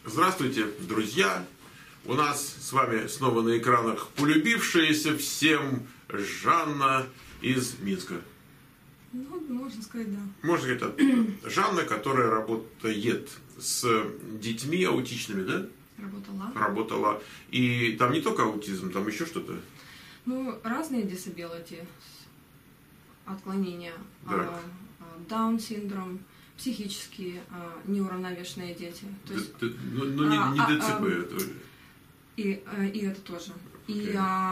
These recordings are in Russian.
Здравствуйте, друзья! У нас с вами снова на экранах полюбившаяся всем Жанна из Минска. Ну, можно сказать, да. Можно сказать, это Жанна, которая работает с детьми аутичными, да? Работала. И там не только аутизм, там еще что-то? Ну, разные disability, отклонения, Даун-синдром, психические неуравновешенные дети. То есть, не ДЦП это. И это тоже. И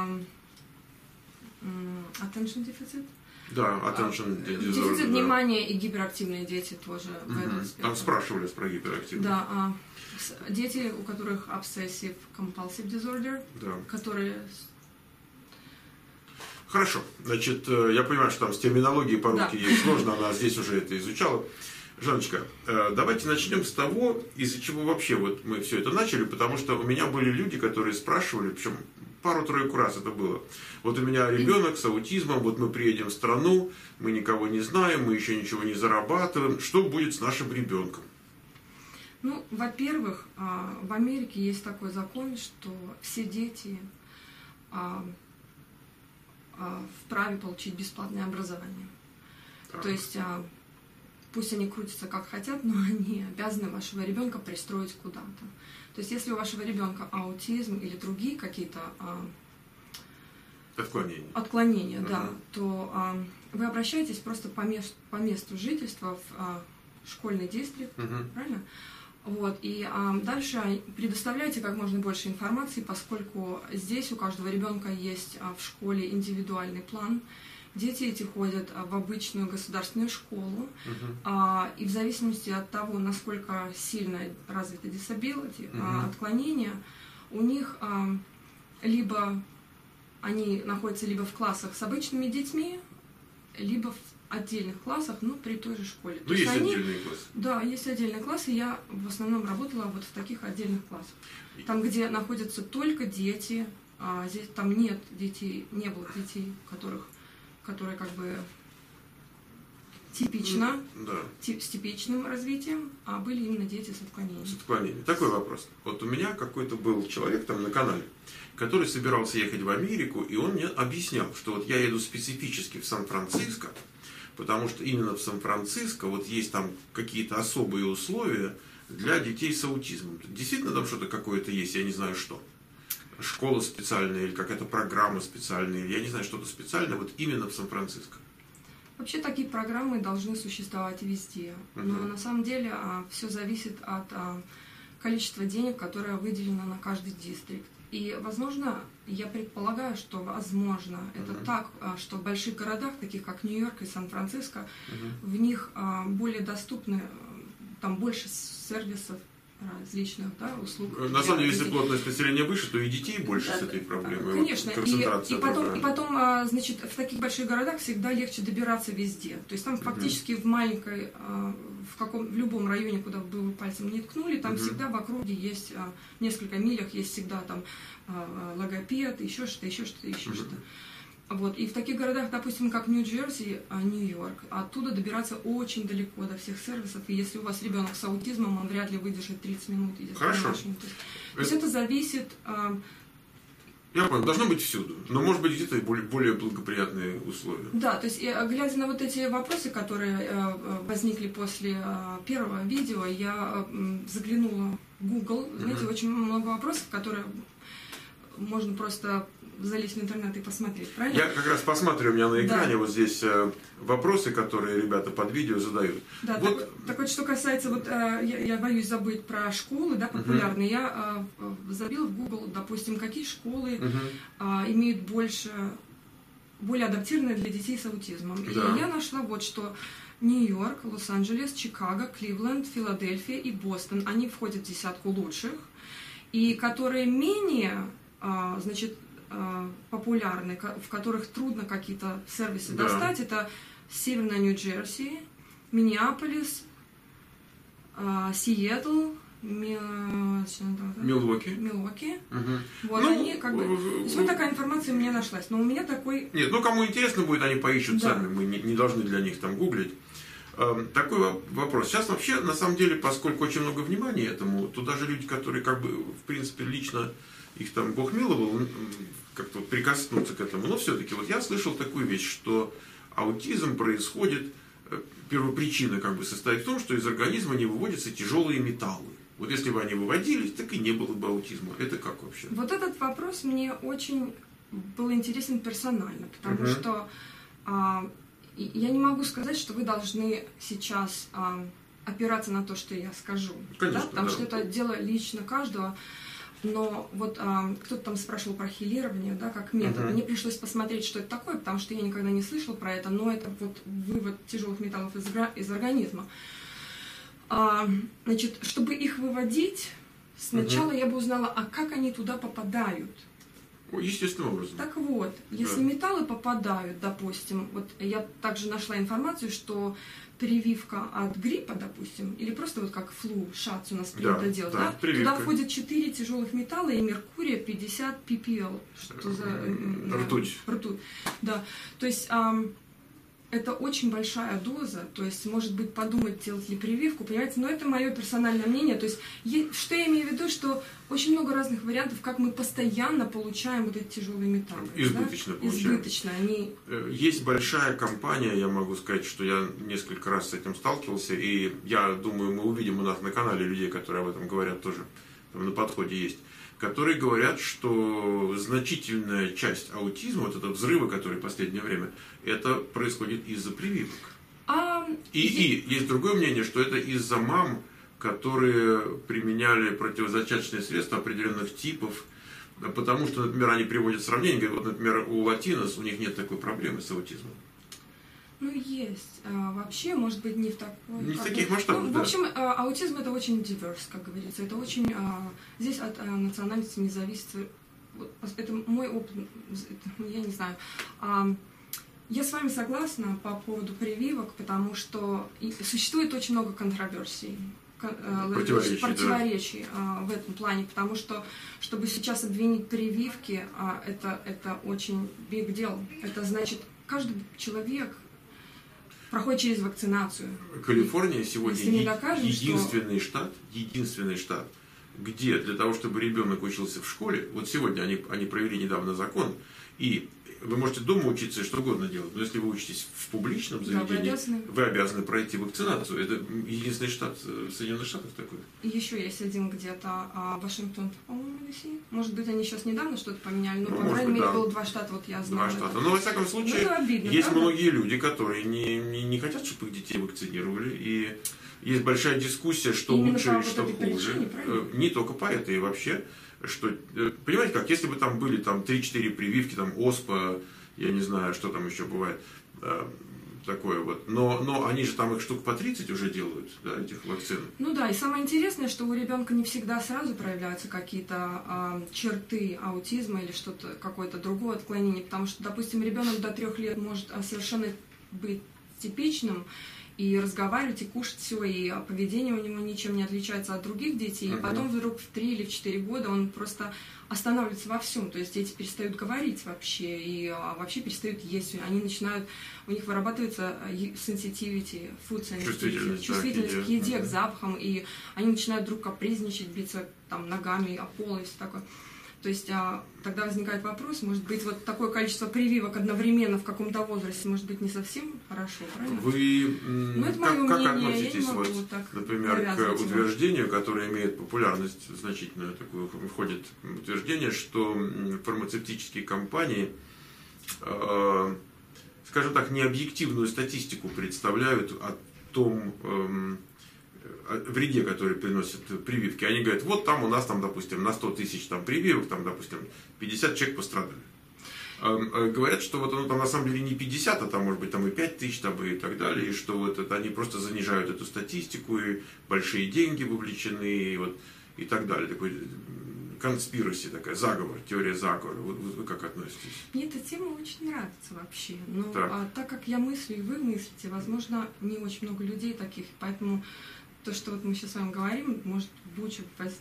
attention deficit. Да, attention disorder. Дефицит внимания и гиперактивные дети тоже в этом спектре. Там спрашивали про гиперактивность. Да, дети, у которых obsessive compulsive disorder, которые... Хорошо, значит, я понимаю, что там с терминологией по-русски ей сложно, она здесь уже это изучала. Жанночка, давайте начнем с того, из-за чего вообще вот мы все это начали, потому что у меня были люди, которые спрашивали, причем пару-тройку раз это было. Вот у меня ребенок с аутизмом, вот мы приедем в страну, мы никого не знаем, мы еще ничего не зарабатываем, что будет с нашим ребенком? Ну, во-первых, в Америке есть такой закон, что все дети вправе получить бесплатное образование. То есть... Пусть они крутятся как хотят, но они обязаны вашего ребенка пристроить куда-то. То есть, если у вашего ребенка аутизм или другие какие-то отклонения, да, то вы обращаетесь просто по месту жительства в школьный дистрикт, правильно? Вот, и дальше предоставляйте как можно больше информации, поскольку здесь у каждого ребенка есть в школе индивидуальный план. Дети эти ходят в обычную государственную школу, и в зависимости от того, насколько сильно развиты disability, отклонения, у них либо они находятся либо в классах с обычными детьми, либо в отдельных классах, но при той же школе. Ну, есть отдельные классы. Да, есть отдельные классы, и я в основном работала вот в таких отдельных классах. Там, где находятся только дети, здесь там нет детей, не было детей, которые как бы типично, с типичным развитием, а были именно дети с отклонением. С отклонением. Такой вопрос. Вот у меня какой-то был человек там на канале, который собирался ехать в Америку, и он мне объяснял, что вот я еду специфически в Сан-Франциско, потому что именно в Сан-Франциско вот есть там какие-то особые условия для детей с аутизмом. Действительно там что-то какое-то есть, я не знаю что. Школа специальная или какая-то программа специальная, я не знаю, что-то специальное вот именно в Сан-Франциско. Вообще такие программы должны существовать везде, но на самом деле все зависит от количества денег, которое выделено на каждый дистрикт. И, возможно, я предполагаю, что, возможно, это так, что в больших городах, таких как Нью-Йорк и Сан-Франциско, в них более доступны, там больше сервисов, различных услуг. На самом деле, если плотность населения выше, то и детей больше с этой проблемой. Конечно. И потом, значит, в таких больших городах всегда легче добираться везде. То есть там фактически в маленькой, в любом районе, куда бы вы пальцем не ткнули, там всегда в округе есть, в несколько милях есть всегда там логопед, еще что-то. Вот. И в таких городах, допустим, как Нью-Джерси, Нью-Йорк, оттуда добираться очень далеко до всех сервисов. И если у вас ребенок с аутизмом, он вряд ли выдержит 30 минут. Хорошо. То есть это зависит... Я понял, должно быть всюду, но может быть где-то более благоприятные условия. Да, то есть глядя на вот эти вопросы, которые возникли после первого видео, я заглянула в Google, знаете, очень много вопросов, которые можно просто залезть в интернет и посмотреть, правильно? Я как раз посмотрю, у меня на экране вот здесь вопросы, которые ребята под видео задают. Да, вот. Так вот, что касается, вот я боюсь забыть про школы, да, популярные, я забила в Google, допустим, какие школы имеют более адаптированные для детей с аутизмом. И я нашла вот что Нью-Йорк, Лос-Анджелес, Чикаго, Кливленд, Филадельфия и Бостон, они входят в десятку лучших, и которые менее, значит, популярны, в которых трудно какие-то сервисы достать, это Северная Нью-Джерси, Миннеаполис, Сиэтл, Милуоки. Вот они как бы... То есть вот такая информация у меня нашлась. Но у меня такой... Нет, ну кому интересно будет, они поищут сами. Мы не должны для них там гуглить. Такой вопрос. Сейчас вообще, на самом деле, поскольку очень много внимания этому, то даже люди, которые, как бы, в принципе, лично их там Бог миловал, как-то вот прикоснуться к этому. Но все-таки вот я слышал такую вещь, что аутизм происходит, первопричина как бы состоит в том, что из организма не выводятся тяжелые металлы. Вот если бы они выводились, так и не было бы аутизма. Это как вообще? Вот этот вопрос мне очень был интересен персонально, потому что я не могу сказать, что вы должны сейчас опираться на то, что я скажу. Конечно, да? Потому да. что это дело лично каждого. Но вот кто-то там спрашивал про хилирование, да, как метод. Мне пришлось посмотреть, что это такое, потому что я никогда не слышала про это, но это вот вывод тяжелых металлов из организма. Значит, чтобы их выводить, сначала я бы узнала, а как они туда попадают. Естественным образом. Так вот, если металлы попадают, допустим, вот я также нашла информацию, что прививка от гриппа, допустим, или просто вот как флу, шац у нас принято делать, да? Туда входят 4 тяжелых металла и меркурия 50 ppl. Что за... Ртуть. Ртуть, да. То есть это очень большая доза, то есть, может быть, подумать, делать ли прививку, понимаете, но это мое персональное мнение, то есть, что я имею в виду, что очень много разных вариантов, как мы постоянно получаем вот эти тяжелые металлы. Избыточно да? получаем. Избыточно, они... Есть большая компания, я могу сказать, что я несколько раз с этим сталкивался, и я думаю, мы увидим у нас на канале людей, которые об этом говорят тоже, там на подходе есть, которые говорят, что значительная часть аутизма, вот это взрывы, которые в последнее время, это происходит из-за прививок. И есть другое мнение, что это из-за мам, которые применяли противозачаточные средства определенных типов, потому что, например, они приводят сравнение, говорят, вот, например, у латинос у них нет такой проблемы с аутизмом. Ну, есть. Вообще, может быть, не в такой... Не в таких масштабах, ну, да. В общем, аутизм это очень diverse, как говорится. Это очень... Здесь от национальности не зависит. Это мой опыт, я не знаю. Я с вами согласна по поводу прививок, потому что существует очень много контроверсий. Противоречий в этом плане, потому что, чтобы сейчас обвинить прививки, это очень big deal. Это значит, каждый человек проходит через вакцинацию. Калифорния сегодня докажем, единственный штат, где для того, чтобы ребенок учился в школе, вот сегодня они провели недавно закон, и вы можете дома учиться и что угодно делать, но если вы учитесь в публичном заведении, вы обязаны пройти вакцинацию. Это единственный штат в Соединенных Штатах такой. И еще есть один где-то, Вашингтон, по-моему, DC. Может быть, они сейчас недавно что-то поменяли, но, по крайней мере, было 2 штата, вот я знаю. 2 штата. Но, во всяком случае, обидно, есть правда? многие люди, которые не хотят, чтобы их детей вакцинировали, и есть большая дискуссия, что именно лучше и что вот этой хуже. Причине, не только по этой, и вообще, что, понимаете как, если бы там были там 3-4 прививки, там оспа, я не знаю, что там еще бывает, такое вот, но они же там их штук по 30 уже делают, да, этих вакцин. Ну да, и самое интересное, что у ребенка не всегда сразу проявляются какие-то черты аутизма или что-то, какое-то другое отклонение, потому что, допустим, ребенок до 3 лет может совершенно быть типичным, и разговаривать, и кушать все, и поведение у него ничем не отличается от других детей. И потом вдруг в 3 или в 4 года он просто останавливается во всем. То есть дети перестают говорить вообще, и вообще перестают есть. Они начинают, у них вырабатывается sensitivity, food sensitivity, чувствительность к еде, к запахам, и они начинают вдруг капризничать, биться там ногами о пол и все такое. То есть тогда возникает вопрос, может быть, вот такое количество прививок одновременно в каком-то возрасте, может быть, не совсем хорошо, правильно? Вы как относитесь, вот, так например, к утверждению, которое имеет популярность значительную, такую, входит утверждение, что фармацевтические компании, скажем так, необъективную статистику представляют о том вреде, который приносят прививки. Они говорят, вот там у нас, там, допустим, на 100 тысяч там, прививок, там, допустим, 50 человек пострадали. Говорят, что вот оно там на самом деле не 50, а там может быть там и 5 тысяч там, и так далее, и что вот это, они просто занижают эту статистику, и большие деньги вовлечены, и, вот, и так далее. Такой конспираси, такая, заговор, теория заговора. Вы как относитесь? Мне эта тема очень нравится вообще. Но так как я мыслю, и вы мыслите, возможно, не очень много людей таких, поэтому то, что вот мы сейчас с вами говорим, может бучу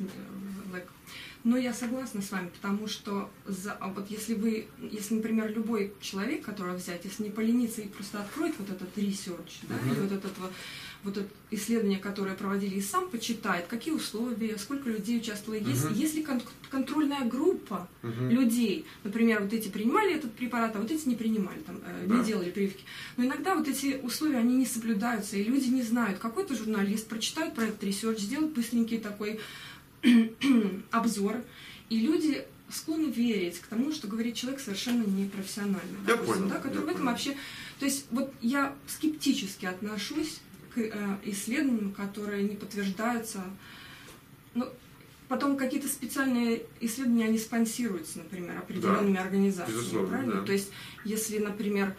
но я согласна с вами, потому что вот если, например, любой человек, которого взять, если не полениться и просто откроет вот этот research, да, или вот это исследование, которое проводили, и сам почитает, какие условия, сколько людей участвовало, есть ли контрольная группа людей, например, вот эти принимали этот препарат, а вот эти не принимали, там, не делали прививки. Но иногда вот эти условия, они не соблюдаются, и люди не знают. Какой-то журналист прочитает про этот research, сделает быстренький такой обзор, и люди склонны верить к тому, что говорит человек совершенно непрофессионально, допустим, да, который в этом вообще... То есть вот я скептически отношусь к исследованиям, которые не подтверждаются. Ну, потом какие-то специальные исследования, они спонсируются, например, определенными организациями, правильно? Да. То есть, если, например,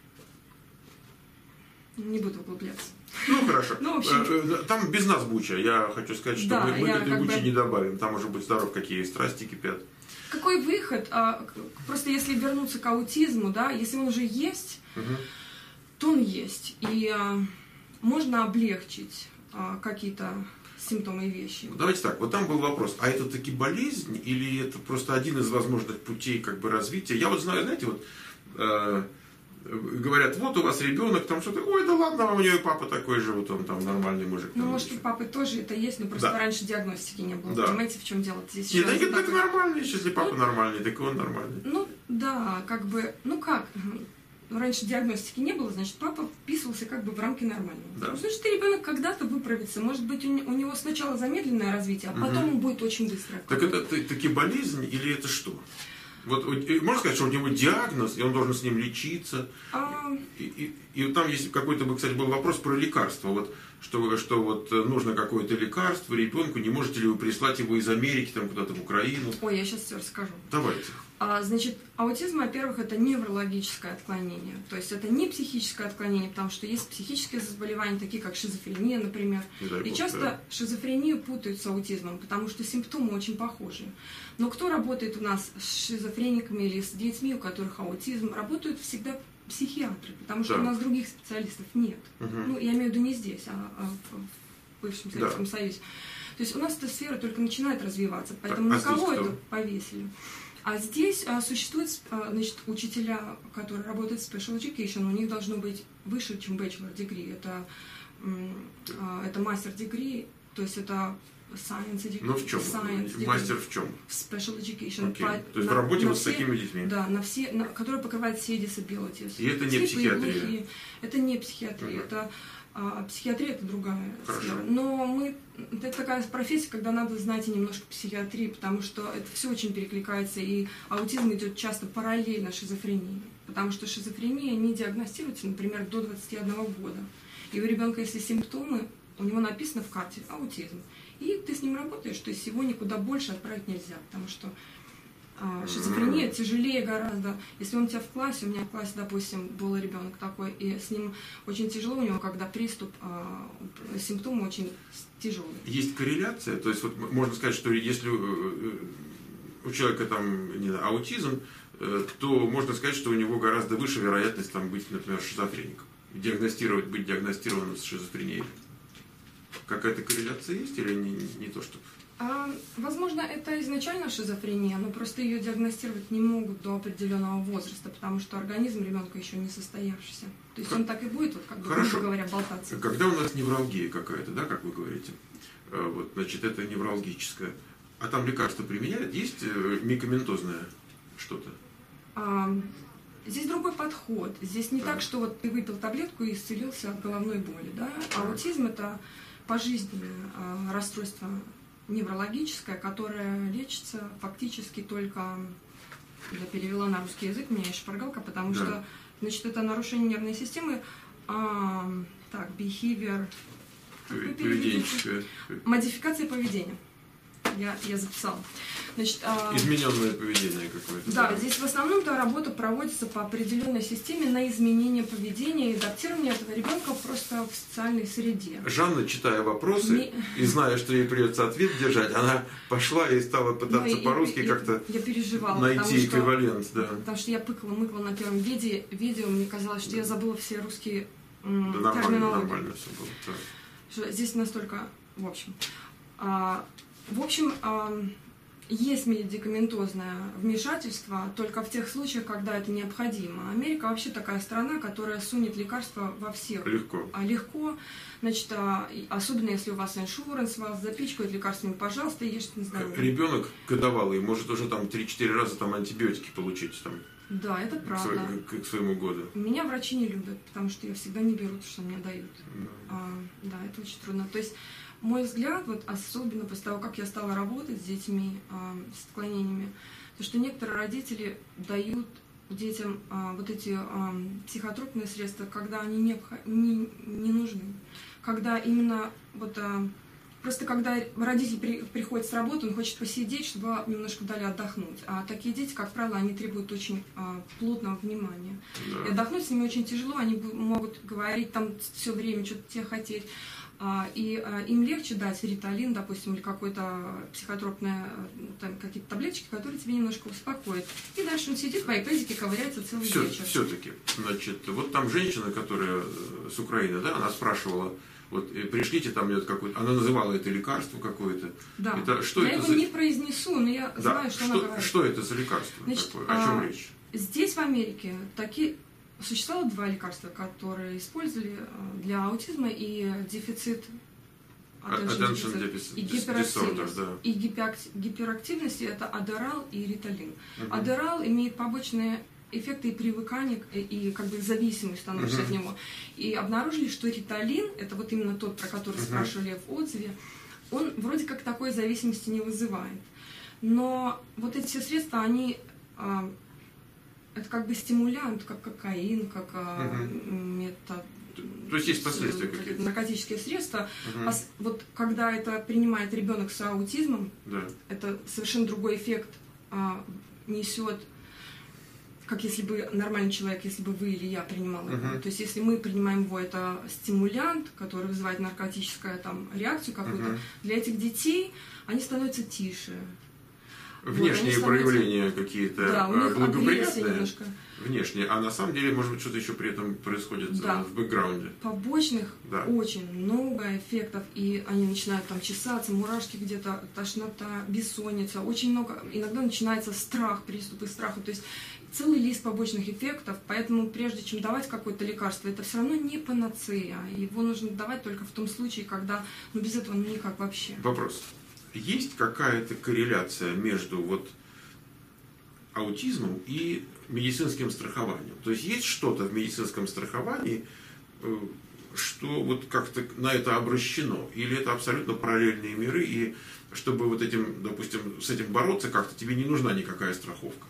не буду углубляться. Ну, хорошо. Ну, в общем, там без нас буча. Я хочу сказать, что да, мы к этой буче не добавим. Там уже будь здоров, какие страсти кипят. Какой выход? Просто если вернуться к аутизму, да, если он уже есть, то он есть. И можно облегчить какие-то симптомы и вещи. Давайте так, вот там был вопрос, а это таки болезнь или это просто один из возможных путей как бы развития? Я вот знаю, знаете, вот говорят, вот у вас ребенок, там что-то, ой, да ладно, у нее папа такой же, вот он там нормальный мужик. Ну, может, у папы тоже это есть, но просто раньше диагностики не было. Да. Понимаете, в чем дело? Здесь нет, так нормальный, если папа нормальный, так и он нормальный. Ну, да, как бы, ну как, раньше диагностики не было, значит, папа вписывался как бы в рамки нормального. Да. Значит, ребенок когда-то выправится. Может быть, у него сначала замедленное развитие, а потом он будет очень быстро. Так это таки болезнь или это что? Вот можно сказать, что у него диагноз, и он должен с ним лечиться. И там есть какой-то, кстати, был вопрос про лекарства. Вот, что вот нужно какое-то лекарство ребенку, не можете ли вы прислать его из Америки там куда-то в Украину? Ой, я сейчас все расскажу. Давайте. Значит, аутизм, во-первых, это неврологическое отклонение. То есть это не психическое отклонение, потому что есть психические заболевания, такие как шизофрения, например. И часто шизофрению путают с аутизмом, потому что симптомы очень похожи. Но кто работает у нас с шизофрениками или с детьми, у которых аутизм, работают всегда психиатры, потому что у нас других специалистов нет. Ну, я имею в виду не здесь, а в бывшем Советском Союзе. То есть у нас эта сфера только начинает развиваться, поэтому на кого это повесили? А здесь существуют, значит, учителя, которые работают в Special Education, у них должно быть выше, чем Bachelor Degree. Это Master Degree, то есть это Science Education. Ну в чем? Мастер в чем? В Special Education. Okay. То есть в работе с такими детьми? Да, которые покрывают все disabilities. И это не психиатрия? Это не психиатрия, это... психиатрия – это другая сфера. Но это такая профессия, когда надо знать и немножко психиатрии, потому что это все очень перекликается, и аутизм идет часто параллельно шизофрении, потому что шизофрения не диагностируется, например, до 21 года. И у ребенка, если симптомы, у него написано в карте аутизм, и ты с ним работаешь, то есть его никуда больше отправить нельзя, потому что шизофрения тяжелее гораздо. Если он у тебя в классе, у меня в классе, допустим, был ребенок такой, и с ним очень тяжело, у него когда приступ, симптомы очень тяжелые. Есть корреляция, то есть вот можно сказать, что если у человека там не знаю, аутизм, то можно сказать, что у него гораздо выше вероятность там быть, например, шизофреником, быть диагностированным с шизофренией. Какая-то корреляция есть или не то, что... Возможно, это изначально шизофрения, но просто ее диагностировать не могут до определенного возраста, потому что организм ребенка еще не состоявшийся. То есть он так и будет, вот, как бы, грубо говоря, болтаться. Когда у нас невралгия какая-то, да, как вы говорите, вот, значит, это невралгическое, а там лекарства применяют? Есть медикаментозное что-то? Здесь другой подход. Здесь не так, что вот ты выпил таблетку и исцелился от головной боли, да? Аутизм – это пожизненное расстройство неврологическое, которое лечится фактически только, я перевела на русский язык, у меня есть шпаргалка, потому что, значит, это нарушение нервной системы, behavior, модификация поведения. Я записала. Значит, измененное поведение какое-то. Да, здесь в основном-то работа проводится по определенной системе на изменение поведения и адаптирование этого ребенка просто в социальной среде. Жанна, читая вопросы и зная, что ей придется ответ держать, она пошла и стала пытаться по-русски как-то найти эквивалент. Потому что я мыкала на первом видео, мне казалось, что я забыла все русские терминологии. Нормально все было. что здесь настолько, в общем. Есть медикаментозное вмешательство только в тех случаях, когда это необходимо. Америка вообще такая страна, которая сунет лекарства во всех. Легко. Значит, особенно если у вас иншуранс, вас запичкают лекарствами, пожалуйста, ешьте, не знаю. Ребенок годовалый может уже там 3-4 раза там антибиотики получить там. Да, это правда. К своему году. Меня врачи не любят, потому что я всегда не беру то, что мне дают. Да, это очень трудно. То есть мой взгляд, вот особенно после того, как я стала работать с детьми с отклонениями, то что некоторые родители дают детям вот эти психотропные средства, когда они не нужны. Когда именно вот просто когда родитель приходит с работы, он хочет посидеть, чтобы немножко дали отдохнуть. А такие дети, как правило, они требуют очень плотного внимания. Да. И отдохнуть с ними очень тяжело, они могут говорить там все время, что-то тебе хотеть. И им легче дать риталин, допустим, или какой-то психотропные какие-то таблеточки, которые тебе немножко успокоят. И дальше он сидит в айпэдике, ковыряется целый вечер. Все-таки, значит, вот там женщина, которая с Украины, да, она спрашивала, вот пришлите там мне какое-то, она называла это лекарство какое-то. Да. Это, что я это его за... не произнесу, но я знаю, что она говорит. Что это за лекарство? Значит, такое? О чем речь? Здесь, в Америке, существовало 2 лекарства, которые использовали для аутизма и дефицит и гиперактивность. Да. И гиперактивности это адерал и риталин. Адерал имеет побочные эффекты и привыкание, и как бы зависимый становишься от него. И обнаружили, что риталин, это вот именно тот, про который спрашивали в отзыве, он вроде как такой зависимости не вызывает. Но вот эти все средства, они... это как бы стимулянт, как кокаин, как метод. То есть есть последствия какие-то? Наркотические средства. Вот когда это принимает ребенок с аутизмом, это совершенно другой эффект несет, как если бы нормальный человек, если бы вы или я принимал его. То есть если мы принимаем его, это стимулянт, который вызывает наркотическую там реакцию какую-то. Для этих детей они становятся тише. Внешние проявления какие-то благоприятные, немножко. Внешние, а на самом деле, может быть, что-то еще при этом происходит в бэкграунде. Побочных очень много эффектов, и они начинают там чесаться, мурашки где-то, тошнота, бессонница, очень много, иногда начинается страх, приступы страха, то есть целый лист побочных эффектов, поэтому прежде чем давать какое-то лекарство, это все равно не панацея, его нужно давать только в том случае, когда, без этого никак вообще. Вопрос. Есть какая-то корреляция между вот аутизмом и медицинским страхованием? То есть что-то в медицинском страховании, что вот как-то на это обращено? Или это абсолютно параллельные миры, и чтобы вот этим, допустим, с этим бороться как-то, тебе не нужна никакая страховка?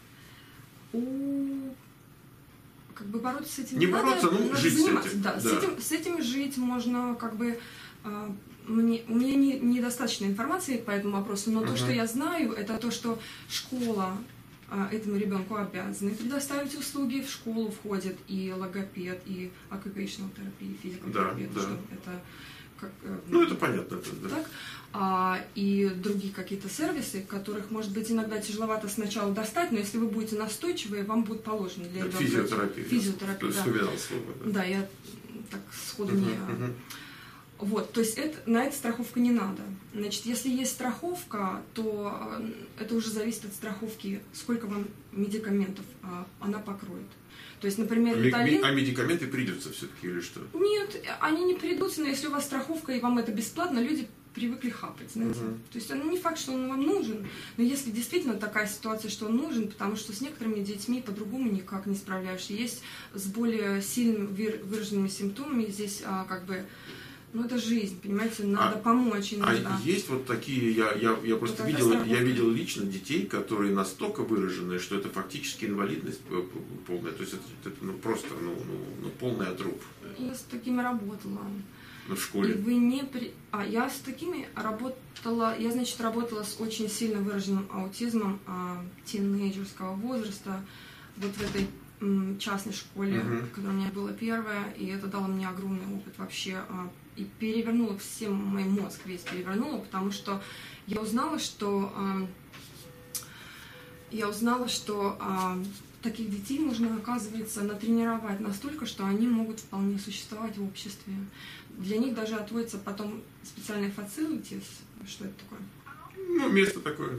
Как бы бороться с этим не надо, бороться, но жить заниматься. с этим. Да. С этим жить можно как бы... у меня недостаточно информации по этому вопросу, но то, что я знаю, это то, что школа этому ребенку обязана предоставить услуги. В школу входит и логопед, и occupational therapy, физиотерапевт. Это как, это понятно. Так, и другие какие-то сервисы, которых, может быть, иногда тяжеловато сначала достать, но если вы будете настойчивы, вам будет положено для ребенка. Физиотерапия, да. Вспоминал слово. Да, я так сходу не... Вот, то есть на это страховка не надо. Значит, если есть страховка, то это уже зависит от страховки, сколько вам медикаментов она покроет. То есть, например, риталин... А медикаменты придутся все-таки или что? Нет, они не придутся, но если у вас страховка и вам это бесплатно, люди привыкли хапать, знаете. То есть, не факт, что он вам нужен, но если действительно такая ситуация, что он нужен, потому что с некоторыми детьми по-другому никак не справляешься. Есть с более сильно выраженными симптомами, здесь как бы... это жизнь, понимаете, надо помочь иногда. А есть вот такие, я просто видел лично детей, которые настолько выражены, что это фактически инвалидность полная, то есть это просто полный отруб. Я с такими работала. В школе? Я с такими работала, работала с очень сильно выраженным аутизмом тинейджерского возраста, вот в этой частной школе, которая у меня была первая, и это дало мне огромный опыт вообще, и перевернуло мой мозг весь перевернуло, потому что я узнала, что таких детей нужно, оказывается, натренировать настолько, что они могут вполне существовать в обществе. Для них даже отводятся потом специальные facilities. Что это такое? Ну, место такое,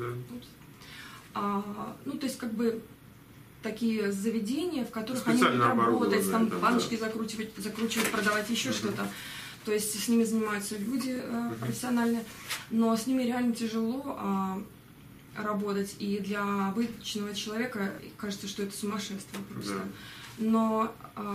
да. Ну, то есть, как бы, такие заведения, в которых они будут работать, там баночки закручивать, продавать еще что-то. То есть с ними занимаются люди профессиональные, но с ними реально тяжело работать, и для обычного человека кажется, что это сумасшествие просто. Да.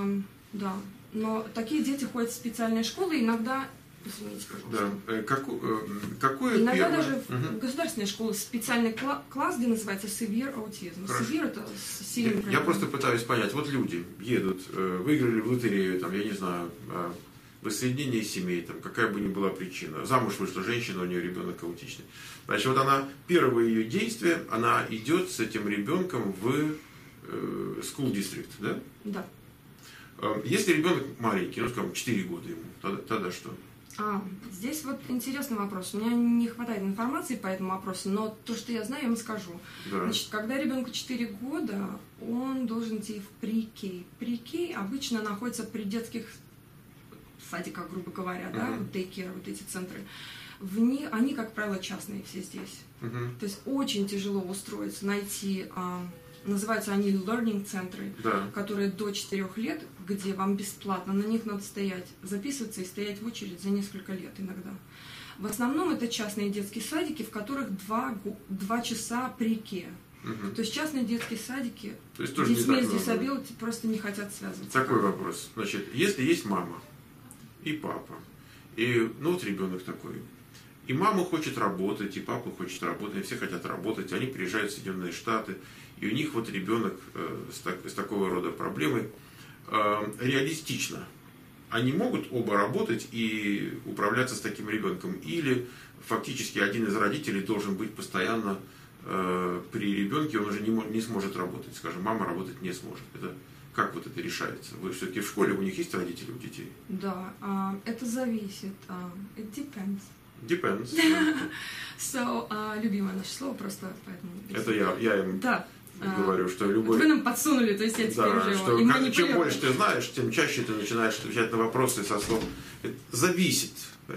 Но такие дети ходят в специальные школы, иногда, извините, пожалуйста. Да. Иногда даже в государственной школе специальный класс, где называется severe autism. Severe — это сильный. Я просто пытаюсь понять, вот люди едут, выиграли в лотерею, там, я не знаю, воссоединение семей, там, какая бы ни была причина. Замуж вышла женщина, у нее ребенок аутичный. Значит, вот она, первое ее действие, она идет с этим ребенком в school district, да? Да. Если ребенок маленький, ну, скажем, 4 года ему, тогда что? Здесь вот интересный вопрос. У меня не хватает информации по этому вопросу, но то, что я знаю, я вам скажу. Да. Значит, когда ребенку 4 года, он должен идти в pre-K. Pre-K обычно находится при детских садиках, грубо говоря, да, вот daycare, вот эти центры. Они, как правило, частные все здесь. То есть очень тяжело устроиться, найти, называются они learning центры, да, которые до 4 лет, где вам бесплатно, на них надо стоять, записываться и стоять в очередь за несколько лет иногда. В основном это частные детские садики, в которых 2 часа pre-K. То есть частные детские садики с детьми с disability просто не хотят связываться. Такой вопрос. Значит, если есть мама и папа, и, ну, вот ребенок такой, и мама хочет работать, и папа хочет работать, и все хотят работать, они приезжают в Соединенные Штаты, и у них вот ребенок с такого рода проблемой, реалистично, они могут оба работать и управляться с таким ребенком, или фактически один из родителей должен быть постоянно при ребенке, он уже не сможет работать, скажем, мама работать не сможет. Как вот это решается? Вы все-таки в школе, у них есть родители у детей? Да, это зависит. It depends. Depends. So, любимое наше слово, просто поэтому... Это я им говорю, что любой... Вы нам подсунули, то есть я теперь уже что его... Чем больше ты знаешь, тем чаще ты начинаешь отвечать на вопросы со слов. Зависит.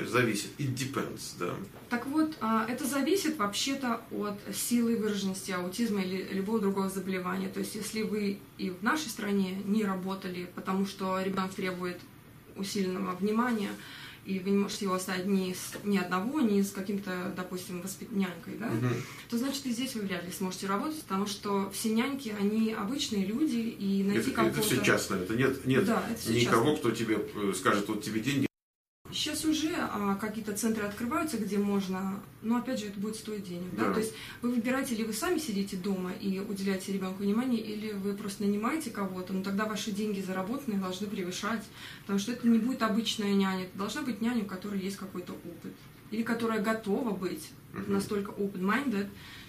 It depends, да. Так вот, это зависит вообще-то от силы выраженности аутизма или любого другого заболевания. То есть, если вы и в нашей стране не работали, потому что ребенок требует усиленного внимания, и вы не можете его оставить ни одного, ни с каким-то, допустим, нянькой, да, то значит и здесь вы вряд ли сможете работать, потому что все няньки, они обычные люди, и найти кого-то... Это все частное, это нет никого, кто тебе скажет, вот тебе деньги. Сейчас уже какие-то центры открываются, где можно, но опять же это будет стоить денег, да? То есть вы выбираете, или вы сами сидите дома и уделяете ребенку внимание, или вы просто нанимаете кого-то, но тогда ваши деньги заработанные должны превышать, потому что это не будет обычная няня, это должна быть няня, у которой есть какой-то опыт, или которая готова быть настолько open-minded,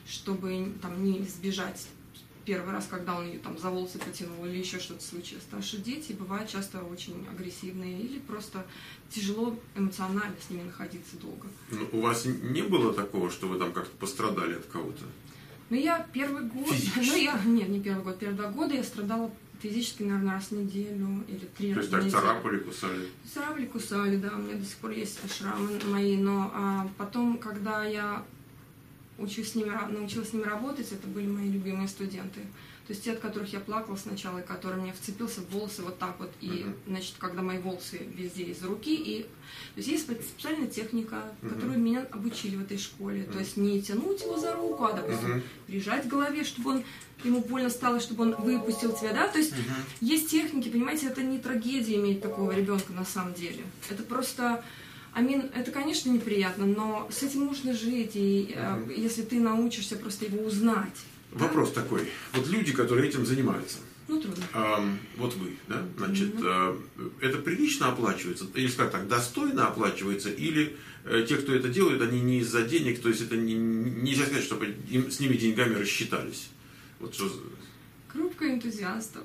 чтобы там не сбежать первый раз, когда он ее там за волосы потянул или еще что-то случилось. Потому что дети бывают часто очень агрессивные или просто тяжело эмоционально с ними находиться долго. Ну, у вас не было такого, что вы там как-то пострадали от кого-то? Ну, я первый год... Нет, не первый год. Первые 2 года я страдала физически, наверное, раз в неделю или 3 раза в неделю. То есть так царапали, кусали? Царапали, кусали, да. У меня до сих пор есть шрамы мои. Но потом, когда я научилась с ними работать, это были мои любимые студенты. То есть те, от которых я плакала сначала, и который мне вцепился в волосы вот так вот. И, значит, когда мои волосы везде из руки. И... То есть есть специальная техника, которую меня обучили в этой школе. То есть не тянуть его за руку, а, допустим, прижать к голове, чтобы ему больно стало, чтобы он выпустил тебя, да? То есть есть техники, понимаете, это не трагедия иметь такого ребенка на самом деле. Это просто... это, конечно, неприятно, но с этим можно жить, и если ты научишься просто его узнать. Вопрос такой. Вот люди, которые этим занимаются. Ну, трудно. Вот вы, да? Значит, это прилично оплачивается? Или, скажем так, достойно оплачивается? Или те, кто это делают, они не из-за денег, то есть это нельзя сказать, чтобы с ними деньгами рассчитались? Вот что... Группа энтузиастов.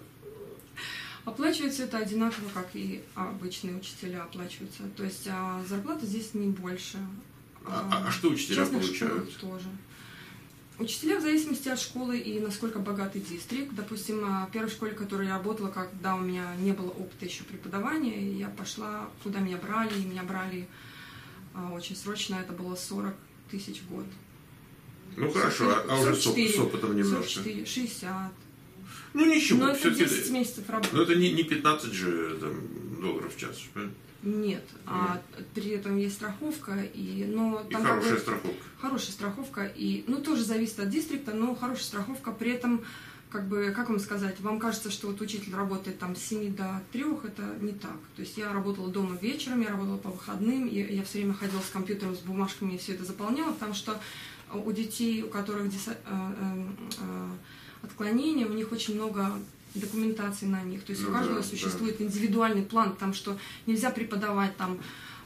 Оплачивается это одинаково, как и обычные учителя оплачиваются. То есть зарплата здесь не больше. А что учителя получают? Тоже. Учителя в зависимости от школы и насколько богатый дистрикт. Допустим, в первой школе, в которой я работала, когда у меня не было опыта еще преподавания, я пошла, куда меня брали, и меня брали очень срочно, это было 40 тысяч в год. Ну хорошо, а уже 44, с опытом немножко. 44, 60. Ну ничего, но это 10 месяцев работы. Но это не 15 же там, долларов в час, правильно? Нет, а при этом есть страховка, но там хорошая страховка. Хорошая страховка, тоже зависит от дистрикта, но хорошая страховка, при этом, как вам сказать, вам кажется, что вот учитель работает там с 7 до 3, это не так. То есть я работала дома вечером, я работала по выходным, я все время ходила с компьютером, с бумажками и все это заполняла, потому что у детей, у которых отклонения, у них очень много документации на них. То есть у каждого существует индивидуальный план, потому что нельзя преподавать там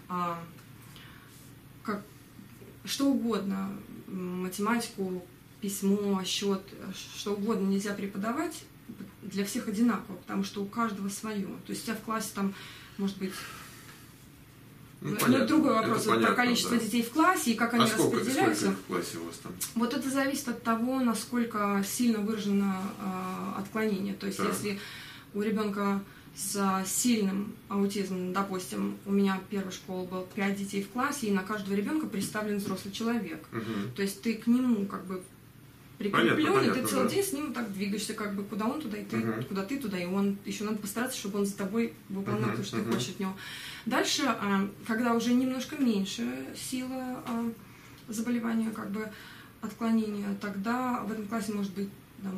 что угодно, математику, письмо, счет, что угодно нельзя преподавать для всех одинаково, потому что у каждого свое. То есть у тебя в классе там может быть... понятно, другой вопрос понятно, про количество детей в классе и как они распределяются. Сколько в классе у вас там? Вот это зависит от того, насколько сильно выражено отклонение. То есть если у ребенка с сильным аутизмом, допустим, у меня первая школа была 5 детей в классе, и на каждого ребенка представлен взрослый человек. То есть ты к нему прикреплен, и ты целый день с ним так двигаешься, куда он туда, и ты, куда ты туда, и он еще надо постараться, чтобы он за тобой выполнял то, что ты хочешь от него. Дальше, когда уже немножко меньше сила заболевания, отклонения, тогда в этом классе может быть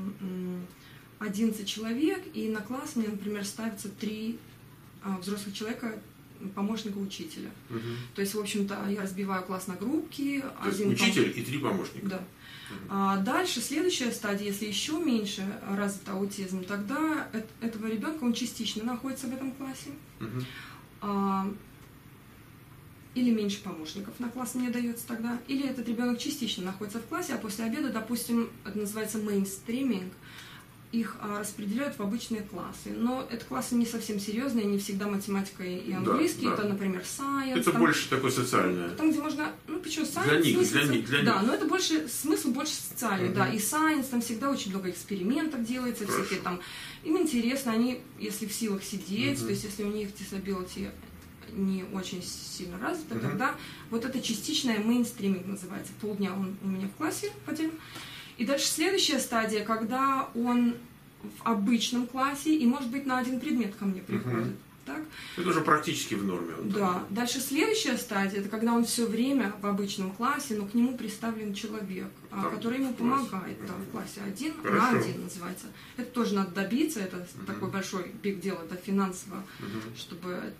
11 человек, и на класс мне, например, ставится 3 взрослых человека, помощника учителя. То есть, в общем-то, я разбиваю класс на группки. То есть учитель и 3 помощника. Да. Дальше, следующая стадия, если еще меньше развит аутизм, тогда этого ребенка, он частично находится в этом классе. Или меньше помощников на класс мне дается тогда. Или этот ребенок частично находится в классе, а после обеда, допустим, это называется мейнстриминг, их распределяют в обычные классы. Но это классы не совсем серьезные, не всегда математика и английский. Это, например, science. Это там, больше такое социальное. Там, где можно, почему science? Для них. Да, но это смысл больше социальный, да. И science, там всегда очень много экспериментов делается, всякие там. Им интересно, они, если в силах сидеть, то есть если у них disability не очень сильно развито, тогда вот это частичное мейнстриминг называется. Полдня он у меня в классе ходил. И дальше следующая стадия, когда он в обычном классе и, может быть, на один предмет ко мне приходит. Так? Это уже практически в норме. Да. Дальше следующая стадия, это когда он все время в обычном классе, но к нему представлен человек, который ему помогает. В классе 1 на 1 называется. Это тоже надо добиться, это такой большой биг дел, это финансово, чтобы...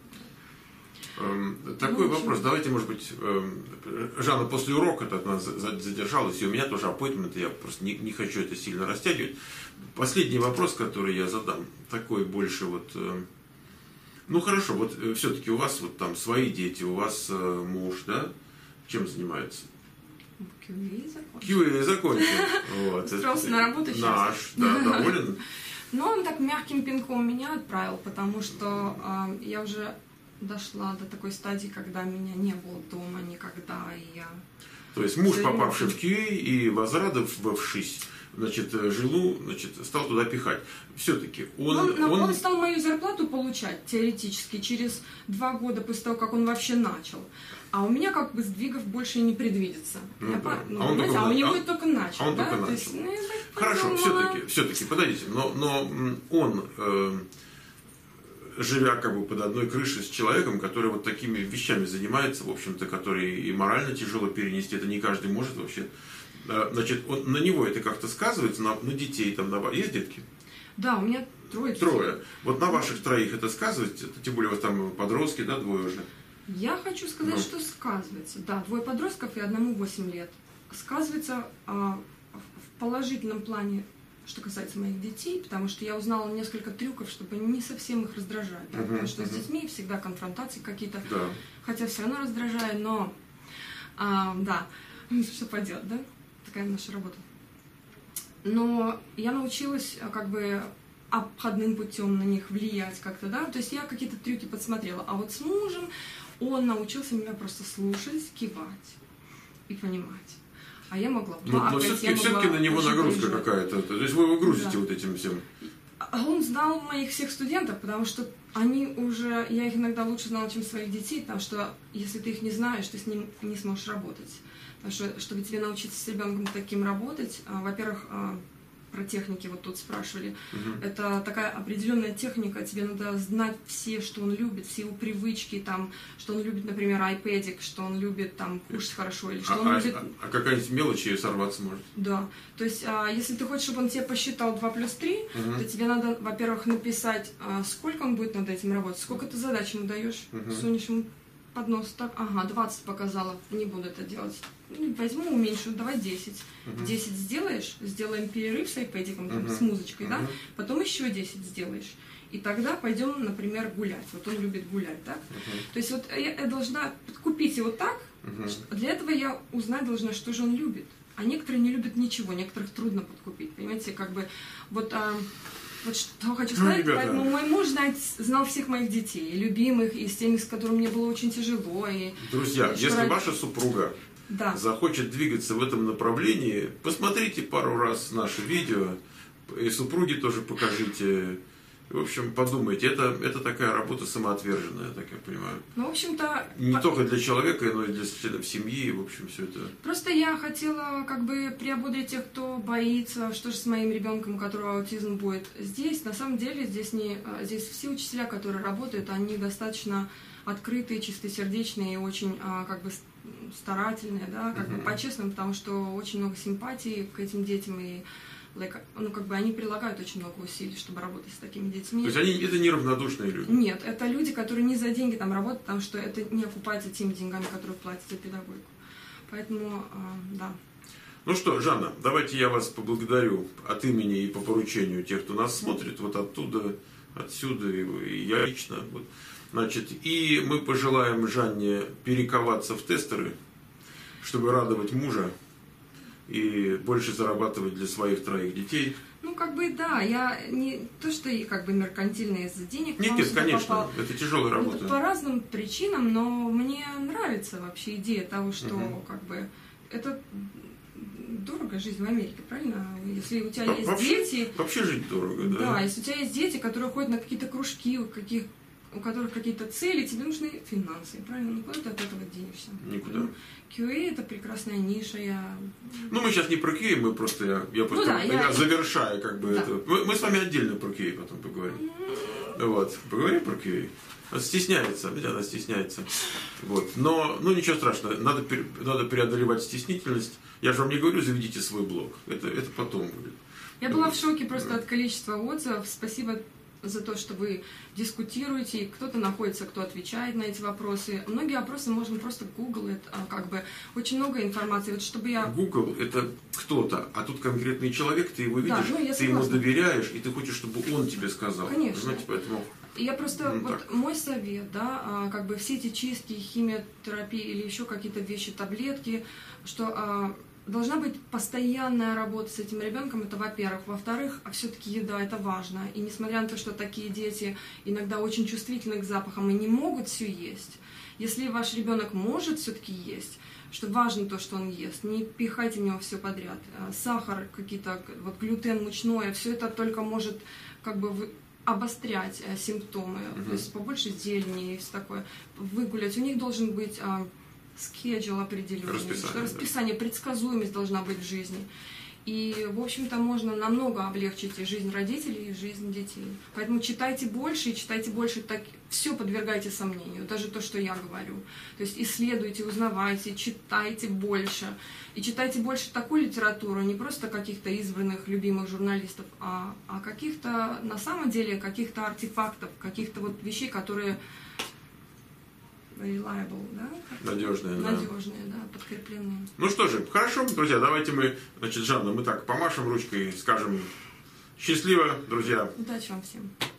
Такой вопрос. Давайте, может быть, Жанна после урока от нас задержалась, и у меня тоже аппоинтмент, я просто не хочу это сильно растягивать. Последний вопрос, который я задам, такой больше хорошо, все-таки у вас там свои дети, у вас муж, да? Чем занимается? QA закончил. Устроился на работу сейчас. Наш, да, доволен? Но он так мягким пинком меня отправил, потому что я уже дошла до такой стадии, когда меня не было дома никогда, и я... То есть муж, попавший в QA и возрадовавшись, жену, стал туда пихать. Все-таки он стал мою зарплату получать, теоретически, через 2 года после того, как он вообще начал. А у меня сдвигов больше и не предвидится. У него это только начал. Он только начал. Хорошо, все-таки, подождите, но он... живя под одной крышей с человеком, который такими вещами занимается, в общем-то, который и морально тяжело перенести, это не каждый может вообще. На него это как-то сказывается, на детей, есть детки? Да, у меня 3. Вот на ваших 3 это сказывается, тем более у вас там подростки, да, 2 уже? Я хочу сказать, что сказывается. Да, 2 подростков и одному 8 лет. Сказывается в положительном плане, что касается моих детей, потому что я узнала несколько трюков, чтобы не совсем их раздражать. Потому что с детьми всегда конфронтации какие-то, хотя все равно раздражаю, но что поделать, да? Такая наша работа. Но я научилась обходным путем на них влиять как-то, да, то есть я какие-то трюки подсмотрела. А вот с мужем он научился меня просто слушать, кивать и понимать. А я могла Но все-таки на него нагрузка какая-то. То есть вы его грузите вот этим всем. Он знал моих всех студентов, потому что они уже, я их иногда лучше знала, чем своих детей, потому что если ты их не знаешь, ты с ним не сможешь работать. Потому что, чтобы тебе научиться с ребенком таким работать, во-первых, про техники вот тут спрашивали. Это такая определенная техника, тебе надо знать все, что он любит, все его привычки, там, что он любит, например, айпэдик, что он любит там кушать хорошо, или что он любит... А какая-нибудь мелочь и сорваться может? Да, то есть, если ты хочешь, чтобы он тебе посчитал 2 + 3, то тебе надо, во-первых, написать, сколько он будет над этим работать, сколько ты задач ему даешь, сунешь ему под нос, так, ага, 20 показала, не буду это делать. Возьму, уменьшу, давай 10. 10 сделаешь, сделаем перерыв с айпэдиком, там, с музычкой, да, потом еще 10 сделаешь. И тогда пойдем, например, гулять. Вот он любит гулять, так? То есть вот я должна купить его так, для этого я узнать должна, что же он любит. А некоторые не любят ничего, некоторых трудно подкупить, понимаете, как бы, вот что хочу сказать, поэтому мой муж знал всех моих детей, и любимых, и с теми, с которыми мне было очень тяжело. Друзья, если ваша супруга захочет двигаться в этом направлении, посмотрите пару раз наше видео, и супруге тоже покажите. В общем, подумайте, это такая работа самоотверженная, так я понимаю. Ну, в общем-то... Не только для человека, но и для членов семьи, в общем, все это... Просто я хотела как бы приободрить тех, кто боится, что же с моим ребенком, у которого аутизм будет. Здесь, на самом деле, здесь все учителя, которые работают, они достаточно открытые, чистосердечные и очень как бы старательные, да, как бы по-честному, потому что очень много симпатии к этим детям и... как бы они прилагают очень много усилий, чтобы работать с такими детьми. То есть это неравнодушные люди? Нет, это люди, которые не за деньги там работают, потому что это не окупается теми деньгами, которые платят за педагогику. Поэтому, да. Ну что, Жанна, давайте я вас поблагодарю от имени и по поручению тех, кто нас смотрит, вот оттуда, отсюда, и я лично. Вот. Значит, и мы пожелаем Жанне перековаться в тестеры, чтобы радовать мужа и больше зарабатывать для своих 3 детей. Ну, как бы, да, я не то, что и как бы меркантильно из-за денег. Нет, конечно, это тяжелая работа. По разным причинам, но мне нравится вообще идея того, что как бы это дорого жить в Америке, правильно? Если у тебя есть дети... Вообще жить дорого, да. Да, если у тебя есть дети, которые ходят на какие-то кружки, у которых какие-то цели, тебе нужны финансы, правильно? Ну, куда ты от этого денешься? Никуда. QA – это прекрасная ниша, Ну, мы сейчас не про QA, мы просто, я завершаю, как бы, это. Мы с вами отдельно про QA потом поговорим. Вот, поговорим про QA. Она стесняется, ведь она стесняется. Вот. Но, ничего страшного, надо преодолевать стеснительность. Я же вам не говорю, заведите свой блог, это потом будет. Я была в шоке просто от количества отзывов, спасибо за то, что вы дискутируете, и кто-то находится, кто отвечает на эти вопросы. Многие вопросы можно просто гуглить, как бы очень много информации. Вот чтобы я... Google — это кто-то, а тут конкретный человек, ты его видишь, ты ему доверяешь, и ты хочешь, чтобы он тебе сказал. Конечно. Понимаете, поэтому... Я просто, мой совет, да, как бы все эти чистки, химиотерапии или еще какие-то вещи, таблетки, что... Должна быть постоянная работа с этим ребенком, это во-первых. Во-вторых, все-таки еда это важно. И несмотря на то, что такие дети иногда очень чувствительны к запахам и не могут все есть, если ваш ребенок может все-таки есть, что важно то, что он ест, не пихайте в него все подряд. Сахар, какие-то, вот глютен, мучное, все это только может как бы обострять симптомы. То есть побольше зелени и все такое. Выгулять. У них должен быть... schedule определенный, расписание, предсказуемость должна быть в жизни. И, в общем-то, можно намного облегчить и жизнь родителей, и жизнь детей. Поэтому читайте больше, так все подвергайте сомнению, даже то, что я говорю. То есть исследуйте, узнавайте, читайте больше. И читайте больше такую литературу, не просто каких-то избранных, любимых журналистов, а каких-то, на самом деле, каких-то артефактов, каких-то вот вещей, которые... reliable, да? Надежные, да, подкрепленные. Ну что же, хорошо, друзья, давайте мы, значит, Жанна, мы так помашем ручкой и скажем счастливо, друзья. Удачи вам всем.